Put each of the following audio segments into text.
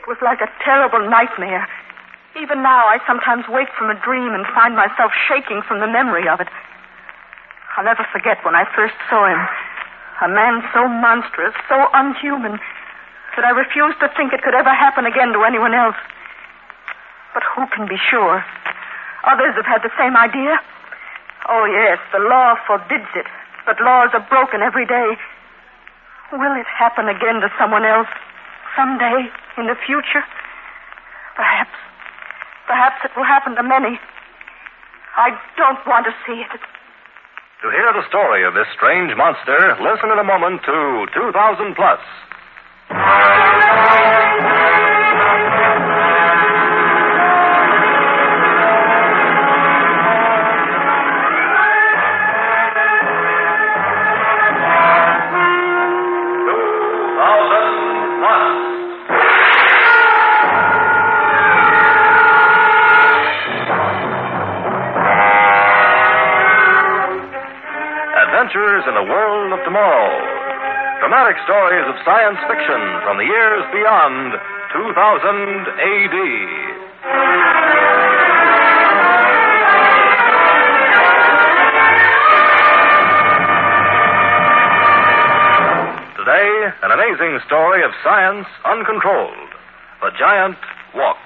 was like a terrible nightmare. Even now, I sometimes wake from a dream and find myself shaking from the memory of it. I'll never forget when I first saw him. A man so monstrous, so unhuman, that I refused to think it could ever happen again to anyone else. But who can be sure? Others have had the same idea. Oh, yes, the law forbids it, but laws are broken every day. Will it happen again to someone else someday in the future? Perhaps. Perhaps it will happen to many. I don't want to see it. To hear the story of this strange monster, listen in a moment to 2000 Plus. Adventures in the world of tomorrow. Dramatic stories of science fiction from the years beyond 2000 AD. Today, an amazing story of science uncontrolled. The Giant Walks.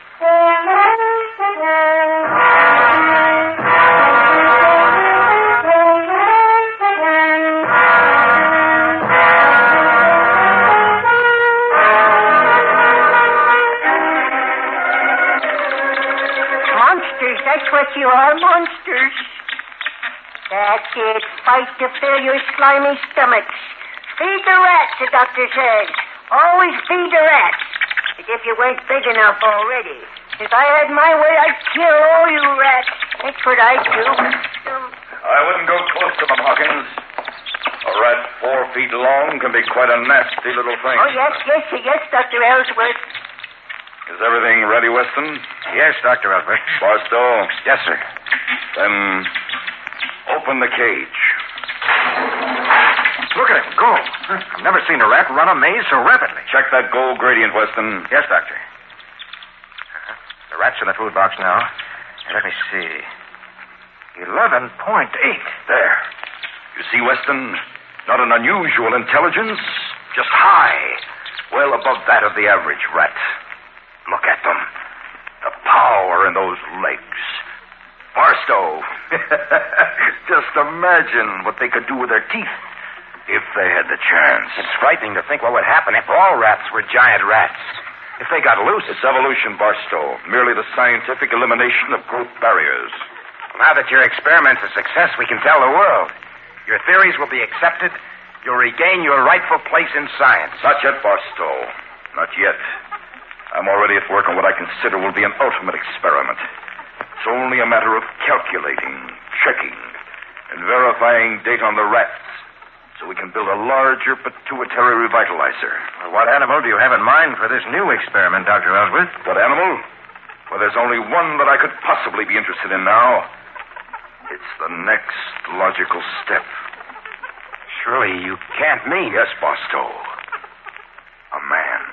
That's what you are, monsters. That's it. Fight to fill your slimy stomachs. Feed the rats, the doctor says. Always feed the rats. As if you weren't big enough already. If I had my way, I'd kill all you rats. That's what I'd do. I wouldn't go close to them, Hawkins. A rat 4 feet long can be quite a nasty little thing. Oh, yes, Dr. Ellsworth. Is everything ready, Weston? Yes, Dr. Ellsworth. Barstow? Yes, sir. Then open the cage. Look at him go. I've never seen a rat run a maze so rapidly. Check that gold gradient, Weston. Yes, Doctor. The rat's in the food box now. Let me see. 11.8. There. You see, Weston? Not an unusual intelligence, just high. Well above that of the average rat. Look at them. The power in those legs. Barstow. Just imagine what they could do with their teeth if they had the chance. It's frightening to think what would happen if all rats were giant rats. If they got loose. It's evolution, Barstow. Merely the scientific elimination of growth barriers. Now that your experiment's a success, we can tell the world. Your theories will be accepted. You'll regain your rightful place in science. Not yet, Barstow. Not yet. I'm already at work on what I consider will be an ultimate experiment. It's only a matter of calculating, checking, and verifying data on the rats so we can build a larger pituitary revitalizer. Well, what animal do you have in mind for this new experiment, Dr. Ellsworth? What animal? Well, there's only one that I could possibly be interested in now. It's the next logical step. Surely you can't mean... Yes, Barstow. A man.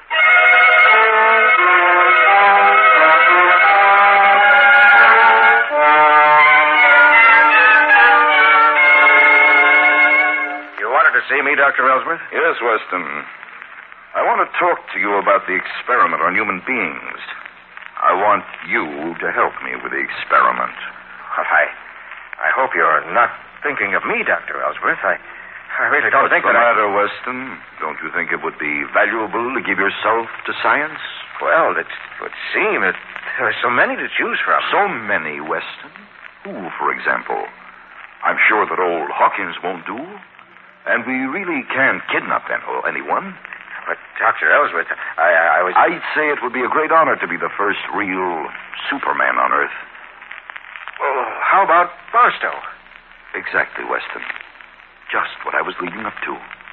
You wanted to see me, Dr. Ellsworth? Yes, Weston. I want to talk to you about the experiment on human beings. I want you to help me with the experiment. Well, I hope you're not thinking of me, Dr. Ellsworth. I really don't think What's the that matter, Weston? Don't you think it would be valuable to give yourself to science? Well, it would seem that there are so many to choose from. So many, Weston? Who, for example? I'm sure that old Hawkins won't do. And we really can't kidnap anyone. But, Dr. Ellsworth, I was... I'd say it would be a great honor to be the first real Superman on Earth. Well, how about Barstow? Exactly, Weston. Just what I was leading up to.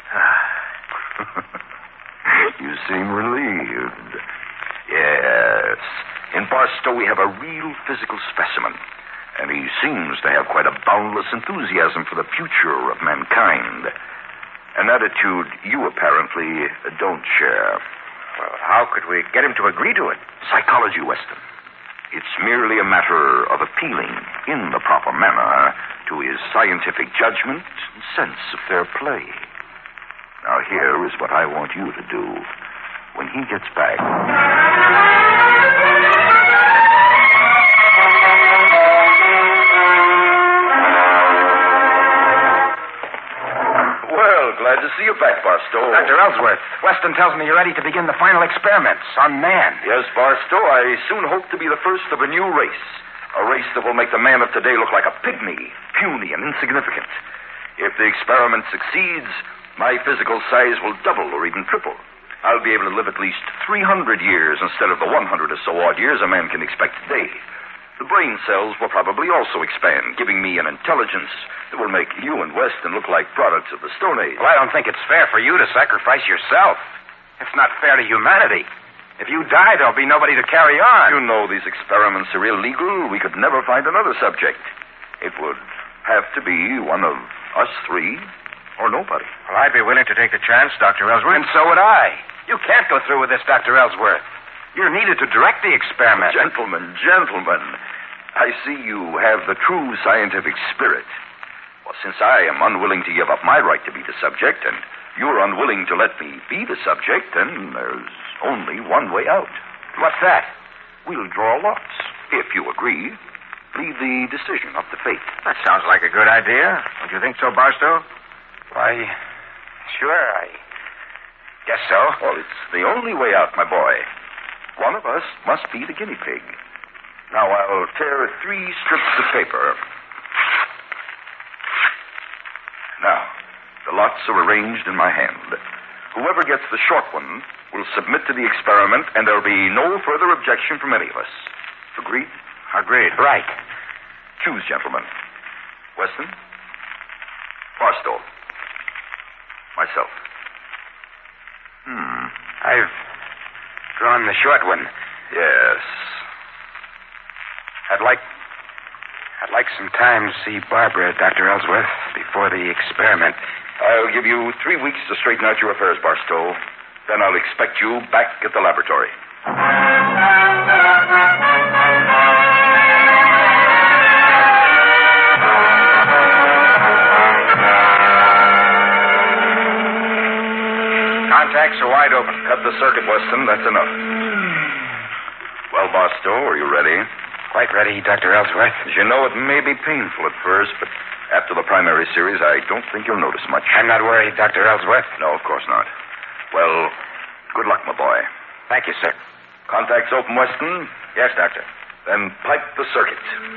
You seem relieved. Yes. In Barstow, we have a real physical specimen. And he seems to have quite a boundless enthusiasm for the future of mankind. An attitude you apparently don't share. Well, how could we get him to agree to it? Psychology, Weston. It's merely a matter of appealing in the proper manner to his scientific judgment and sense of fair play. Now, here is what I want you to do when he gets back. Well, glad to see you back, Barstow. Dr. Ellsworth, Weston tells me you're ready to begin the final experiments on man. Yes, Barstow, I soon hope to be the first of a new race. A race that will make the man of today look like a pygmy, puny and insignificant. If the experiment succeeds, my physical size will double or even triple. I'll be able to live at least 300 years instead of the 100 or so odd years a man can expect today. The brain cells will probably also expand, giving me an intelligence that will make you and Weston look like products of the Stone Age. Well, I don't think it's fair for you to sacrifice yourself. It's not fair to humanity. If you die, there'll be nobody to carry on. You know these experiments are illegal. We could never find another subject. It would have to be one of us three or nobody. Well, I'd be willing to take the chance, Dr. Ellsworth. And so would I. You can't go through with this, Dr. Ellsworth. You're needed to direct the experiment. Gentlemen, I see you have the true scientific spirit. Well, since I am unwilling to give up my right to be the subject, and you're unwilling to let me be the subject, then there's only one way out. What's that? We'll draw lots. If you agree, leave the decision up to fate. That sounds like a good idea. Don't you think so, Barstow? Why, sure, I guess so. Well, it's the only way out, my boy. One of us must be the guinea pig. Now, I'll tear 3 strips of paper. Now, the lots are arranged in my hand. Whoever gets the short one will submit to the experiment, and there'll be no further objection from any of us. Agreed? Agreed. Right. Choose, gentlemen. Weston? Barstow? Myself. I've drawn the short one. Yes. I'd like some time to see Barbara, Dr. Ellsworth, before the experiment. I'll give you 3 weeks to straighten out your affairs, Barstow. Then I'll expect you back at the laboratory. Contacts are wide open. Cut the circuit, Weston. That's enough. Well, Barstow, are you ready? Quite ready, Dr. Ellsworth. As you know, it may be painful at first, but after the primary series, I don't think you'll notice much. I'm not worried, Dr. Ellsworth. No, of course not. Well, good luck, my boy. Thank you, sir. Contacts open, Weston? Yes, Doctor. Then pipe the circuit.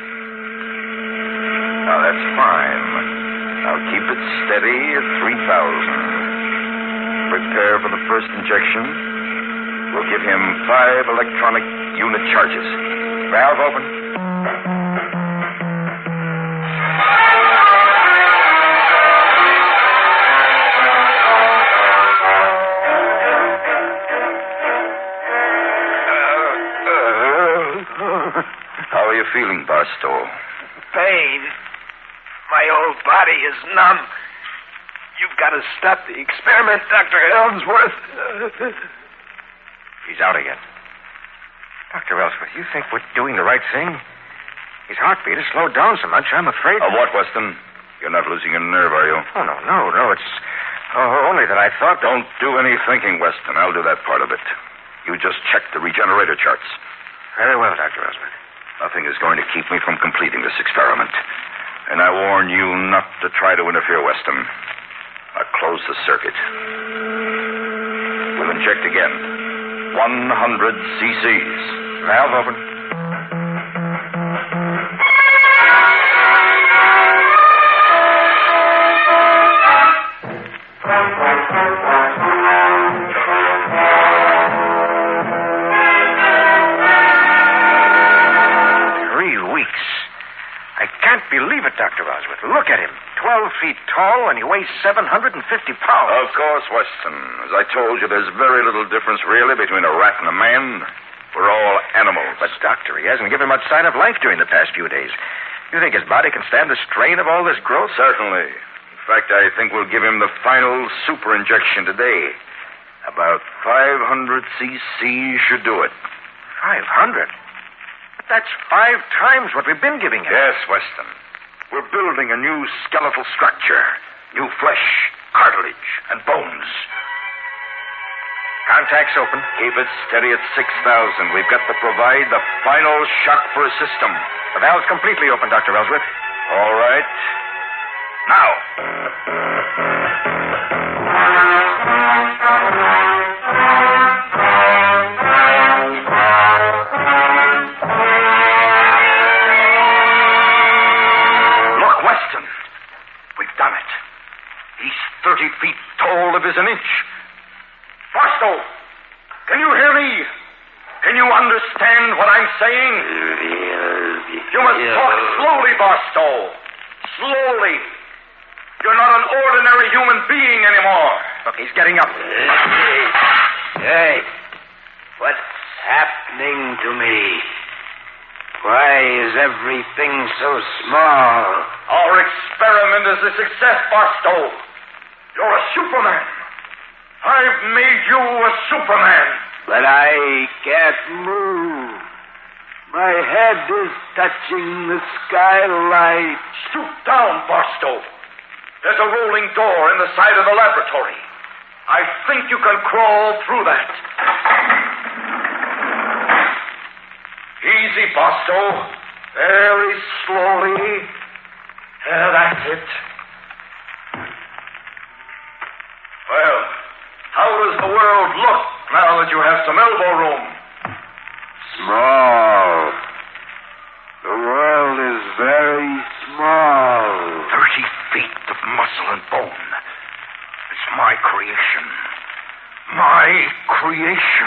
Now, that's fine. Now, keep it steady at 3,000. Prepare for the first injection. We'll give him 5 electronic unit charges. Valve open. How are you feeling, Barstow? Pain. My whole body is numb. You've got to stop the experiment, Dr. Ellsworth. He's out again. Dr. Ellsworth, you think we're doing the right thing? His heartbeat has slowed down so much, I'm afraid. What, Weston? You're not losing your nerve, are you? Oh, no. It's only that I thought that... Don't do any thinking, Weston. I'll do that part of it. You just check the regenerator charts. Very well, Dr. Ellsworth. Nothing is going to keep me from completing this experiment. And I warn you not to try to interfere, Weston. I'll close the circuit. We'll inject again. 100 cc's. Valve open. Believe it, Dr. Ellsworth. Look at him. 12 feet tall, and he weighs 750 pounds. Of course, Weston. As I told you, there's very little difference, really, between a rat and a man. We're all animals. But, Doctor, he hasn't given much sign of life during the past few days. You think his body can stand the strain of all this growth? Certainly. In fact, I think we'll give him the final super injection today. About 500 cc should do it. 500? But that's 5 times what we've been giving him. Yes, Weston. We're building a new skeletal structure. New flesh, cartilage, and bones. Contact's open. Keep it steady at 6,000. We've got to provide the final shock for a system. The valve's completely open, Dr. Ellsworth. All right. Now. Look, Weston. We've done it. He's 30 feet tall if he's an inch. Barstow, can you hear me? Can you understand what I'm saying? You must talk slowly, Barstow. Slowly. You're not an ordinary human being anymore. Look, he's getting up. Hey, what's happening to me? Why is everything so small? Our experiment is a success, Barstow. You're a Superman. I've made you a Superman. But I can't move. My head is touching the skylight. Stoop down, Barstow. There's a rolling door in the side of the laboratory. I think you can crawl through that. Easy, Barstow. Very slowly. That's it. Well, how does the world look now that you have some elbow room? Small. The world is very small. 30 feet of muscle and bone. It's my creation. My creation.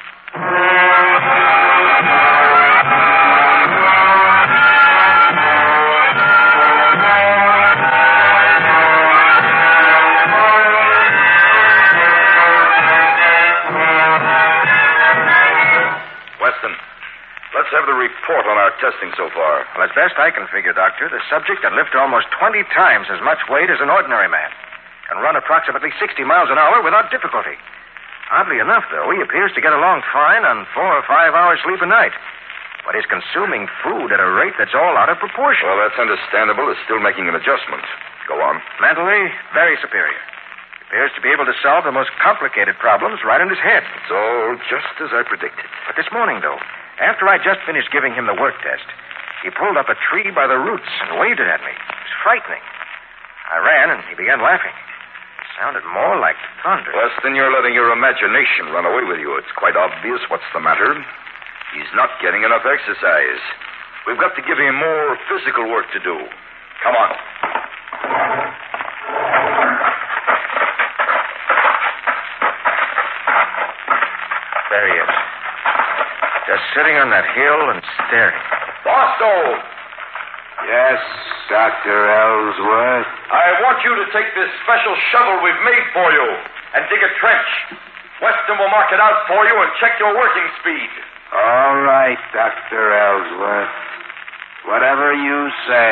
Weston, let's have the report on our testing so far. Well, as best I can figure, Doctor, the subject can lift almost 20 times as much weight as an ordinary man. Can run approximately 60 miles an hour without difficulty. Oddly enough, though, he appears to get along fine on 4 or 5 hours sleep a night. But he's consuming food at a rate that's all out of proportion. Well, that's understandable. He's still making an adjustment. Go on. Mentally, very superior. He appears to be able to solve the most complicated problems right in his head. It's all just as I predicted. But this morning, though, after I just finished giving him the work test, he pulled up a tree by the roots and waved it at me. It was frightening. I ran, and he began laughing. It sounded more like thunder. Weston, you're letting your imagination run away with you. It's quite obvious what's the matter. He's not getting enough exercise. We've got to give him more physical work to do. Come on. There he is. Just sitting on that hill and staring. Barstow! Yes, Dr. Ellsworth. I want you to take this special shovel we've made for you and dig a trench. Weston will mark it out for you and check your working speed. All right, Dr. Ellsworth. Whatever you say.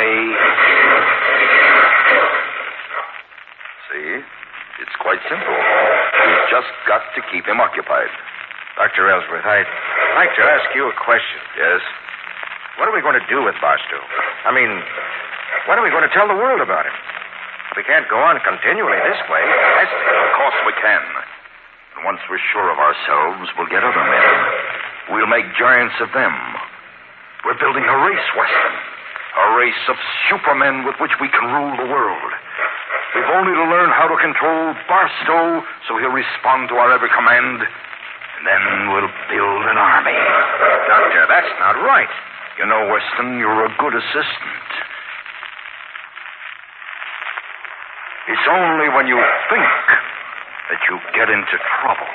See? It's quite simple. You've just got to keep him occupied. Dr. Ellsworth, I'd like to ask you a question. Yes? What are we going to do with Barstow? I mean, when are we going to tell the world about him? We can't go on continually this way. Of course we can. And once we're sure of ourselves, we'll get other men. We'll make giants of them. We're building a race, Weston. A race of supermen with which we can rule the world. We've only to learn how to control Barstow so he'll respond to our every command. And then we'll build an army. Doctor, that's not right. You know, Weston, you're a good assistant. It's only when you think that you get into trouble.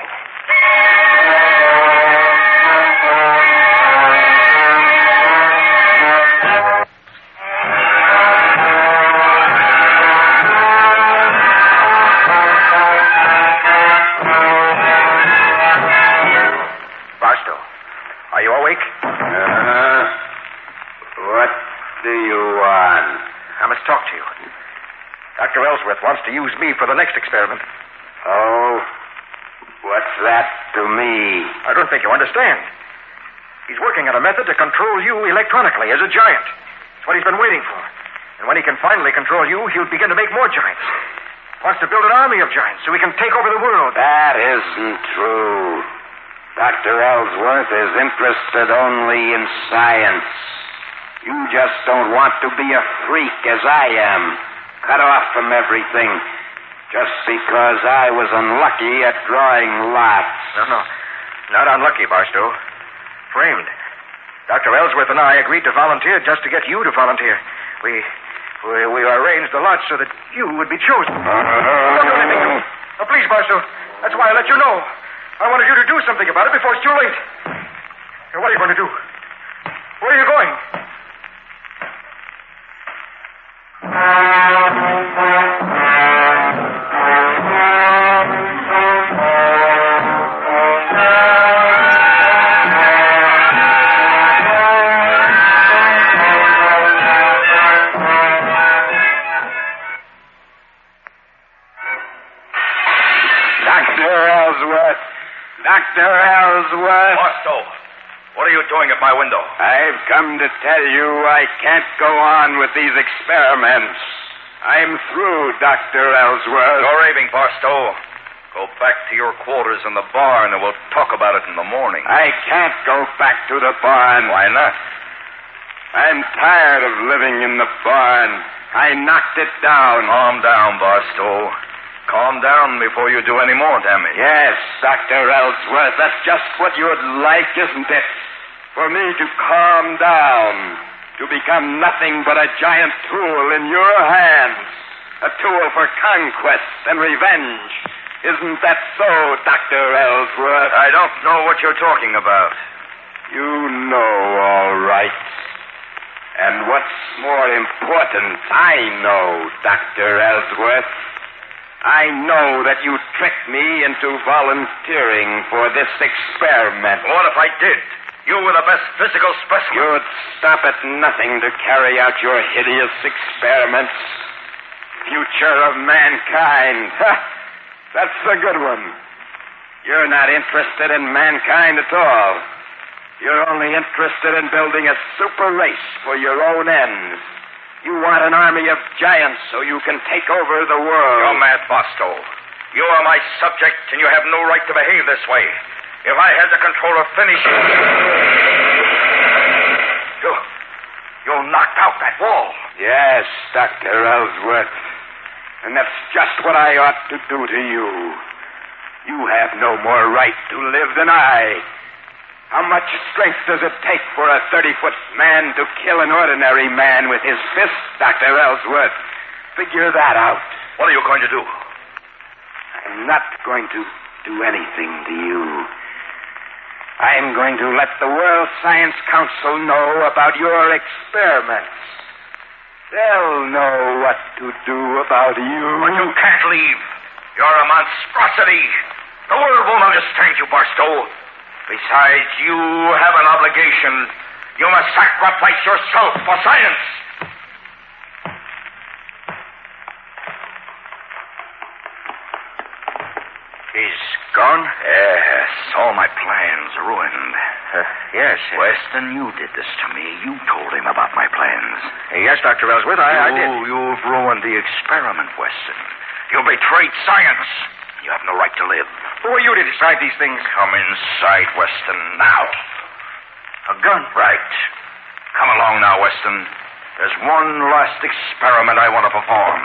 Barstow, are you awake? What do you want? I must talk to you. Dr. Ellsworth wants to use me for the next experiment. Oh? What's that to me? I don't think you understand. He's working on a method to control you electronically as a giant. That's what he's been waiting for. And when he can finally control you, he'll begin to make more giants. Wants to build an army of giants so he can take over the world. That isn't true. Dr. Ellsworth is interested only in science. You just don't want to be a freak as I am, cut off from everything, just because I was unlucky at drawing lots. No. Not unlucky, Barstow. Framed. Dr. Ellsworth and I agreed to volunteer just to get you to volunteer. We arranged the lots so that you would be chosen. Don't do anything. Oh, please, Barstow. That's why I let you know. I wanted you to do something about it before it's too late. Now, what are you going to do? Where are you going? Dr. Ellsworth. Barstow, what are you doing at my window? I've come to tell you I can't go on with these experiments. I'm through, Dr. Ellsworth. You're raving, Barstow. Go back to your quarters in the barn and we'll talk about it in the morning. I can't go back to the barn. Why not? I'm tired of living in the barn. I knocked it down. Calm down, Barstow. Calm down before you do any more damage. Yes, Dr. Ellsworth, that's just what you'd like, isn't it? For me to calm down, to become nothing but a giant tool in your hands, a tool for conquest and revenge. Isn't that so, Dr. Ellsworth? I don't know what you're talking about. You know, all right. And what's more important, I know, Dr. Ellsworth. I know that you tricked me into volunteering for this experiment. What if I did? You were the best physical specimen. You'd stop at nothing to carry out your hideous experiments. Future of mankind. That's a good one. You're not interested in mankind at all. You're only interested in building a super race for your own ends. You want an army of giants so you can take over the world. You're mad, Barstow. You are my subject, and you have no right to behave this way. If I had the control of finishing... You knocked out that wall. Yes, Dr. Ellsworth. And that's just what I ought to do to you. You have no more right to live than I. How much strength does it take for a 30-foot man to kill an ordinary man with his fist, Dr. Ellsworth? Figure that out. What are you going to do? I'm not going to do anything to you. I'm going to let the World Science Council know about your experiments. They'll know what to do about you. But you can't leave. You're a monstrosity. The world won't understand you, Barstow. Besides, you have an obligation. You must sacrifice yourself for science. He's gone? Yes, all my plans ruined. Yes. Weston, you did this to me. You told him about my plans. Yes, Dr. Ellsworth, I did. You've ruined the experiment, Weston. You betrayed science. You have no right to live. Who are you to decide these things? Come inside, Weston, now. A gun? Right. Come along now, Weston. There's one last experiment I want to perform.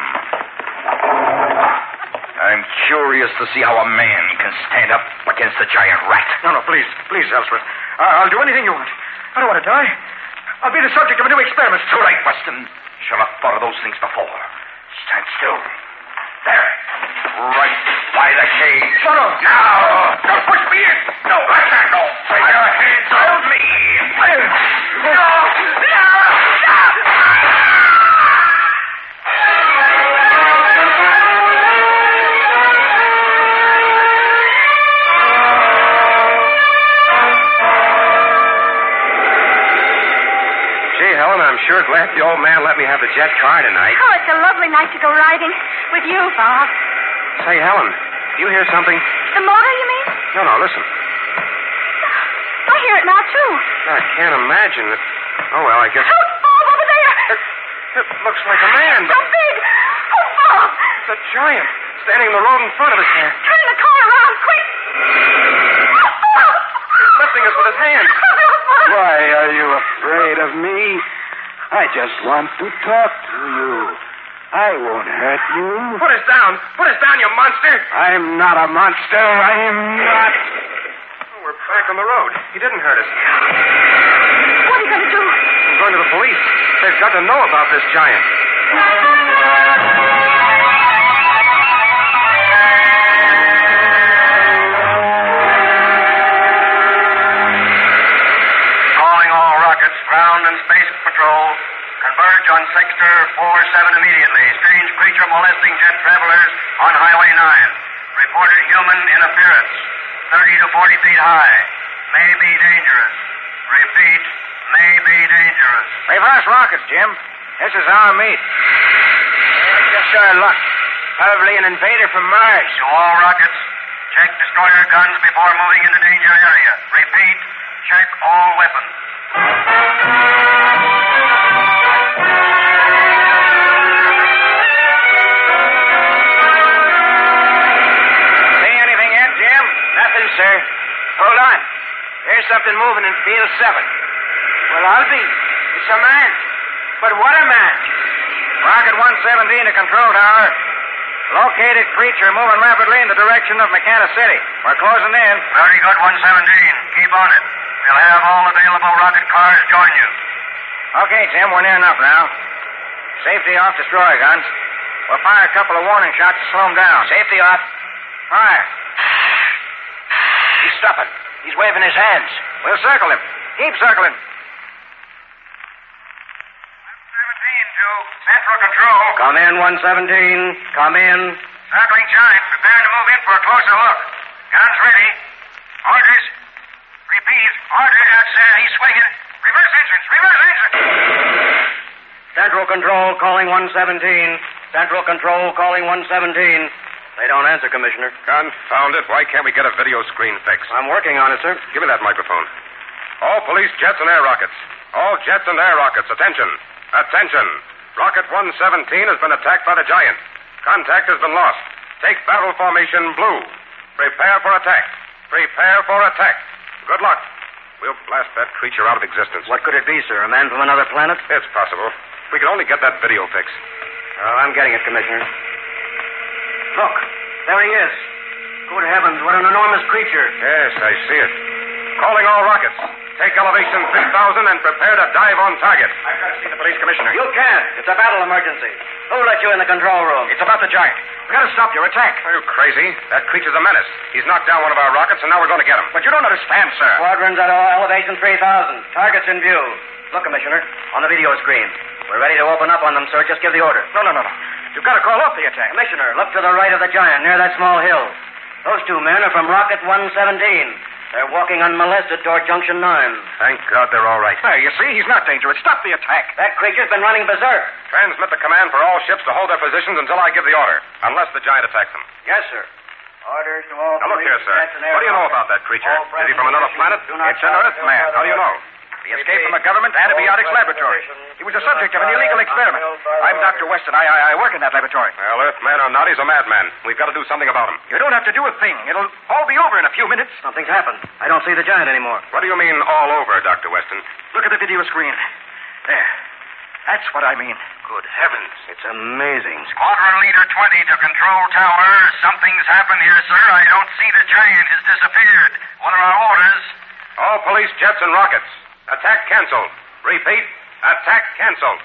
I'm curious to see how a man can stand up against a giant rat. No, please, Ellsworth. I'll do anything you want. I don't want to die. I'll be the subject of a new experiment. Too late, Weston. Should have thought of those things before. Stand still. There. Right by the cage. No. Now. Don't push me in. No, I can't go. Put your hands on me. No. Helen, I'm sure glad the old man let me have the jet car tonight. Oh, it's a lovely night to go riding with you, Bob. Say, Helen, do you hear something? The motor, you mean? No, listen. I hear it now, too. I can't imagine it. Oh, well, I guess... Oh, over there! It looks like a man, So but big! Oh, Bob! it's a giant standing in the road in front of us there. Turn the car around, quick! He's lifting us with his hands. Why are you afraid of me? I just want to talk to you. I won't hurt you. Put us down. Put us down, you monster. I'm not a monster. I am not. Oh, we're back on the road. He didn't hurt us. What are you going to do? I'm going to the police. They've got to know about this giant. Calling all rockets, ground and space patrol. Converge on sector 47 immediately. Strange creature molesting jet travelers on Highway 9. Reported human in appearance. 30 to 40 feet high. May be dangerous. Repeat, may be dangerous. Reverse rockets, Jim. This is our meet. Just our luck. Probably an invader from Mars. To all rockets, check destroyer guns before moving into danger area. Repeat, check all weapons. See anything yet, Jim? Nothing, sir. Hold on. There's something moving in field 7. Well, I'll be. It's a man. But what a man. Rocket 117 to control tower. Located creature moving rapidly in the direction of McCanna City. We're closing in. Very good, 117. Keep on it. We'll have all available rocket cars join you. Okay, Jim, we're near enough now. Safety off destroyer guns. We'll fire a couple of warning shots to slow him down. Safety off. Fire. He's stopping. He's waving his hands. We'll circle him. Keep circling. 17 to Central Control. Come in, 117. Come in. Circling giant. Preparing to move in for a closer look. Guns ready. Orders. Repeat. Orders. He's swinging. Reverse engines. Reverse engines. Central Control calling 117. Central Control calling 117. They don't answer, Commissioner. Confound it. Why can't we get a video screen fixed? I'm working on it, sir. Give me that microphone. All police jets and air rockets. All jets and air rockets. Attention. Attention. Rocket 117 has been attacked by the giant. Contact has been lost. Take battle formation blue. Prepare for attack. Prepare for attack. Good luck. We'll blast that creature out of existence. What could it be, sir? A man from another planet? It's possible. We could only get that video fixed. Oh, I'm getting it, Commissioner. Look, there he is. Good heavens, what an enormous creature. Yes, I see it. Calling all rockets. Take elevation 6,000 and prepare to dive on target. I've got to see the police commissioner. You can't. It's a battle emergency. Who let you in the control room? It's about the giant. We've got to stop your attack. Are you crazy? That creature's a menace. He's knocked down one of our rockets, and now we're going to get him. But you don't understand, sir. Squadrons at elevation 3,000. Targets in view. Look, Commissioner, on the video screen. We're ready to open up on them, sir. Just give the order. No. You've got to call off the attack. Commissioner, look to the right of the giant, near that small hill. Those two men are from Rocket 117. They're walking unmolested toward Junction 9. Thank God they're all right. Hey, you see, he's not dangerous. Stop the attack. That creature's been running berserk. Transmit the command for all ships to hold their positions until I give the order, unless the giant attacks them. Yes, sir. Orders to all. Now, look here, sir. What do you know about that creature? Is he from another planet? It's an Earthman. How do you know? He escaped from a government antibiotics laboratory. He was the subject of an illegal experiment. I'm Dr. Weston. I work in that laboratory. Well, Earthman or not, he's a madman. We've got to do something about him. You don't have to do a thing. It'll all be over in a few minutes. Something's happened. I don't see the giant anymore. What do you mean, all over, Dr. Weston? Look at the video screen. There. That's what I mean. Good heavens. It's amazing. Squadron Leader 20 to Control Tower. Something's happened here, sir. I don't see the giant has disappeared. What are our orders? All police jets and rockets. Attack canceled. Repeat, attack canceled.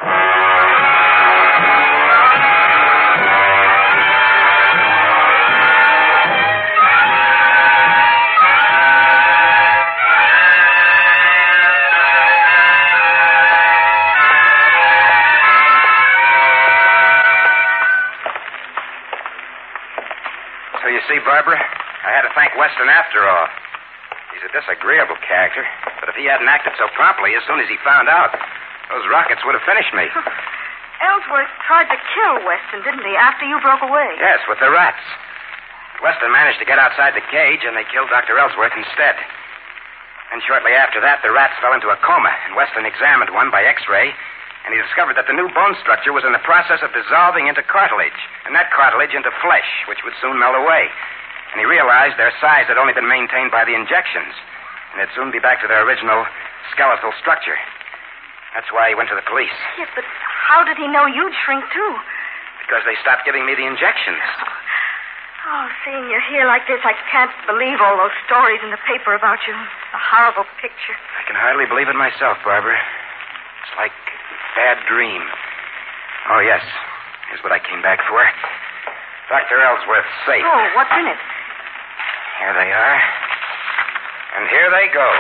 So you see, Barbara, I had to thank Weston after all. He's a disagreeable character, but if he hadn't acted so promptly as soon as he found out, those rockets would have finished me. Ellsworth tried to kill Weston, didn't he, after you broke away? Yes, with the rats. Weston managed to get outside the cage, and they killed Dr. Ellsworth instead. And shortly after that, the rats fell into a coma, and Weston examined one by X-ray, and he discovered that the new bone structure was in the process of dissolving into cartilage, and that cartilage into flesh, which would soon melt away. And he realized their size had only been maintained by the injections, and they'd soon be back to their original skeletal structure. That's why he went to the police. Yes, but how did he know you'd shrink, too? Because they stopped giving me the injections. Oh, seeing you here like this, I can't believe all those stories in the paper about you. A horrible picture. I can hardly believe it myself, Barbara. It's like a bad dream. Oh, yes. Here's what I came back for. Dr. Ellsworth's safe. Oh, what's in it? Here they are. And here they go.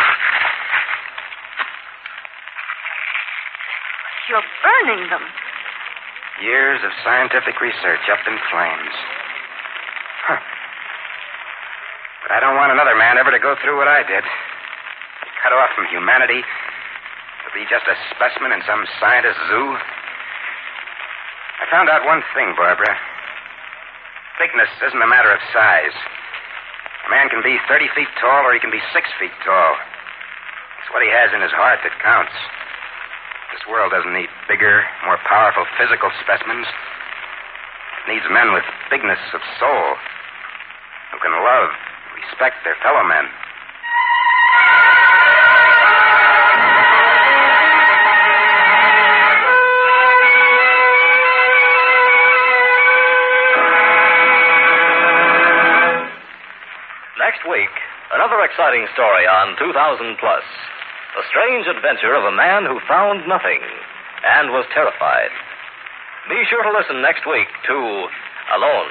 You're burning them. Years of scientific research up in flames. Huh. But I don't want another man ever to go through what I did. Cut off from humanity to be just a specimen in some scientist's zoo. I found out one thing, Barbara. Bigness isn't a matter of size. A man can be 30 feet tall or he can be 6 feet tall. It's what he has in his heart that counts. This world doesn't need bigger, more powerful physical specimens. It needs men with bigness of soul who can love, respect their fellow men. Next week, another exciting story on 2000 Plus. The strange adventure of a man who found nothing and was terrified. Be sure to listen next week to Alone.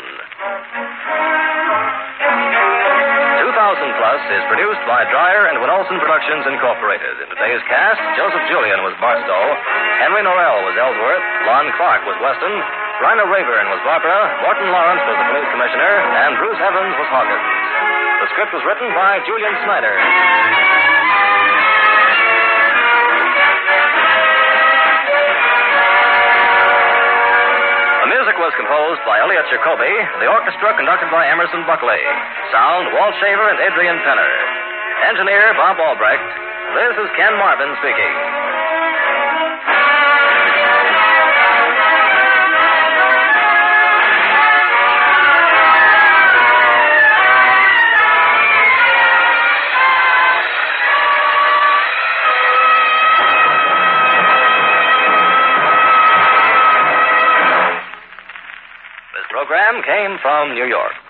2000 Plus is produced by Dreyer and Winolson Productions, Incorporated. In today's cast, Joseph Julian was Barstow, Henry Norrell was Ellsworth, Lon Clark was Weston, Bryna Rayburn was Barbara, Morton Lawrence was the police commissioner, and Bruce Evans was Hawkins. The script was written by Julian Snyder. The music was composed by Elliot Jacoby, the orchestra conducted by Emerson Buckley. Sound, Walt Shaver and Adrian Penner. Engineer, Bob Albrecht. This is Ken Marvin speaking. Program came from New York.